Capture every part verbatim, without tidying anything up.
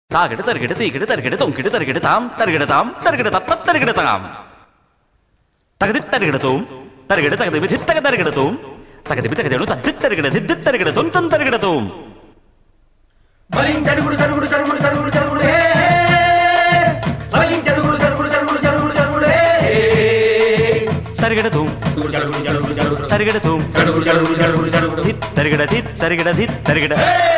தாகிடு தருகிடு தீகிடு தருகிடு தொங்கிடு தருகிடு தாம் தருகிடு தாம் தருகிடு தப்ப தருகிடு தாம் தகுதி தருகிடு தூம் தருகிடு தகுதி விதி தக தருகிடு தூம் தகுதி விதி தத்து தருகிடு தித்து தருகிடு தொன் தொன் தருகிடு தூம் பலிங் சடுகுடு சடுகுடு சடுகுடு சடுகுடு சடுகுடு ஹே பலிங் சடுகுடு சடுகுடு சடுகுடு சடுகுடு சடுகுடு ஹே தருகிடு தூம் சடுகுடு சடுகுடு சடுகுடு தருகிடு தூம் சடுகுடு சடுகுடு சடுகுடு சடுகுடு தித் தருகிடு தித் தருகிடு தித் தருகிடு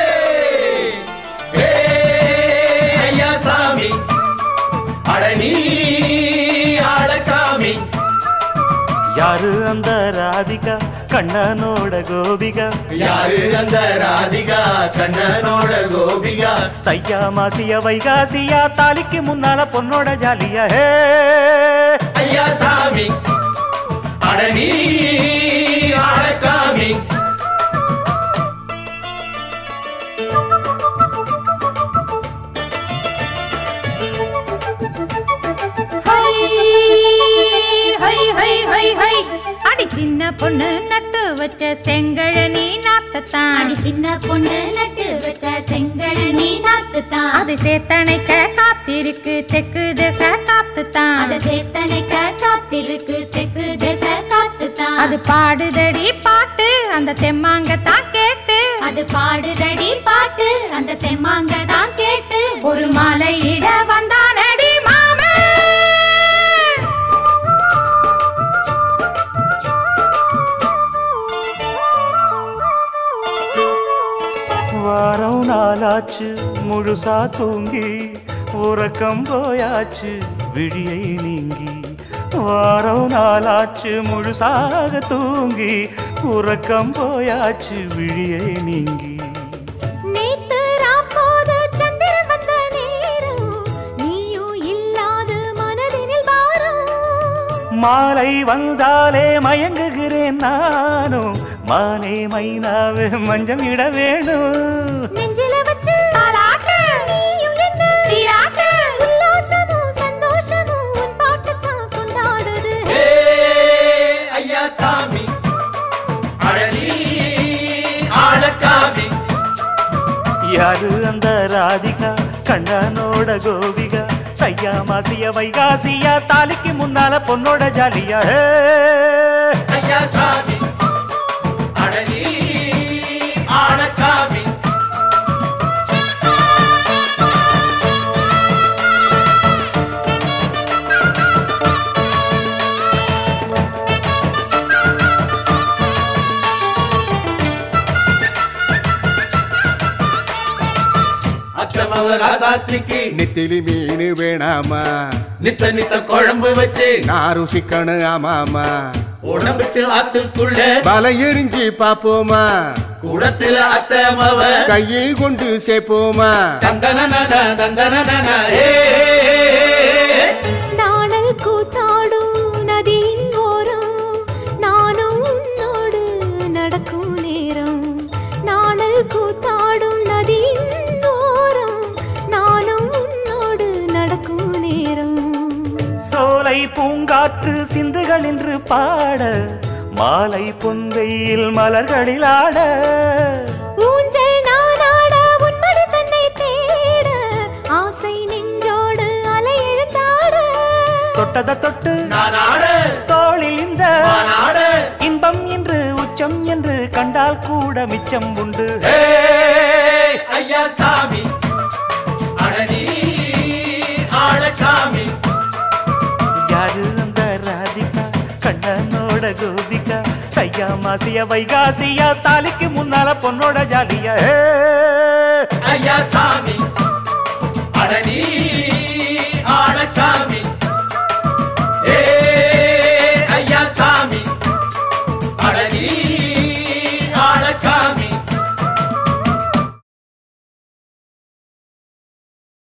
ஹே ஐயா சாமி அடனி ஆளசாமி யாரு அந்த ராதிகா கண்ணனோட கோபிகா யாரு அந்த ராதிகா கண்ணனோட கோபிகா தையா மாசியா வைகாசியா தாலிக்கு முன்னால பொண்ணோட ஜாலியா ஹே ஐயா சாமி அடனி ஆளகாமி அடி சின்ன பொண்ணு நட்டு வச்ச செங்கழனி நாத்தத்தான் அடி சின்ன பொண்ணு நட்டு வச்ச செங்கழனி நாத்துத்தான் அது சேத்தனைக்க காத்திருக்கு தெற்கு திசை காத்துத்தான் அது சேத்தனைக்க காத்திருக்கு தெற்கு திசை காத்துத்தான் அது பாடுதடி பாட்டு அந்த தெம்மாங்கத்தான் கேட்டு அது பாடுதடி பாட்டு அந்த தெம்மாங்கதான் கேட்டு ஒரு மாலை இட வந்தானடி மாமே வாரம் நாளாச்சு முழுசா தூங்கி உறக்கம் போயாச்சு விழியை நீங்கி வாரம் நாளாச்சு முழுசாக தூங்கி உறக்கம் போயாச்சு விழியை நீங்கி நேத்து ராப்போது சந்திரன் வந்த நேரம் நீயும் இல்லாத மனதினில் வாரம் மாலை வந்தாலே மயங்குகிறேன் நானும் மானே மைனாவே மஞ்சம் இட வேணும் நெஞ்சில வச்சு தாலாட்டு நீயும் என்ன சீராட்டு உல்லாசமும் சந்தோஷமும் உன் பாட்டுத்தான் கொண்டாடுது ஹே ஐயா சாமி அடனி ஆளகாமி யாரு அந்த ராதிகா கண்ணனோட கோபிகா தையா மாசியா வைகாசியா தாலிக்கு முன்னால பொண்ணோட ஜாலியா ஹே ஐயா சாமி அடனி ஆளகாமி அக்கமவ ராசாத்திக்கு நெத்திலி மீன் வேணாமா நித்த நித்த குழம்பு வச்சு நான் ருசிக்கணும் ஆமாமா உடம்பிட்டு ஆத்துக்குள்ள பல எரிஞ்சு பாப்போமா கூடத்துல அத்தமவ கையில் கொண்டு சேர்ப்போமா தந்தன தந்தன ஏ நாணல் கூத்தாடும் நதியின் ஓரம் நானும் உன்னோடு நடக்கும் நேரம் நாணல் கூத்தாடும் நதியின் ஓரம் நானும் உன்னோடு நடக்கும் நேரம் சோலை பூங்காற்று சிந்துகள் என்று பாட மாலை பொந்தையில் மலர்களில் ஆட ஊஞ்சல் நானாட உன்மடி தன்னை தேட ஆசை நின்றோடு அலை எழுந்தாட தொட்டத தொட்டு நானாட தோளில் இந்த நானாட இன்பம் என்று உச்சம் என்று கண்டால் கூட மிச்சம் உண்டு ஹே ஐயா சாமி அடனி ஆளசாமி யாரு அந்த ராதிகா கண்ணனோட கோபிகா தையா மாசியா வைகாசியா தாலிக்கு முன்னால பொண்ணோட ஜாலியா ஹே ஐயா சாமி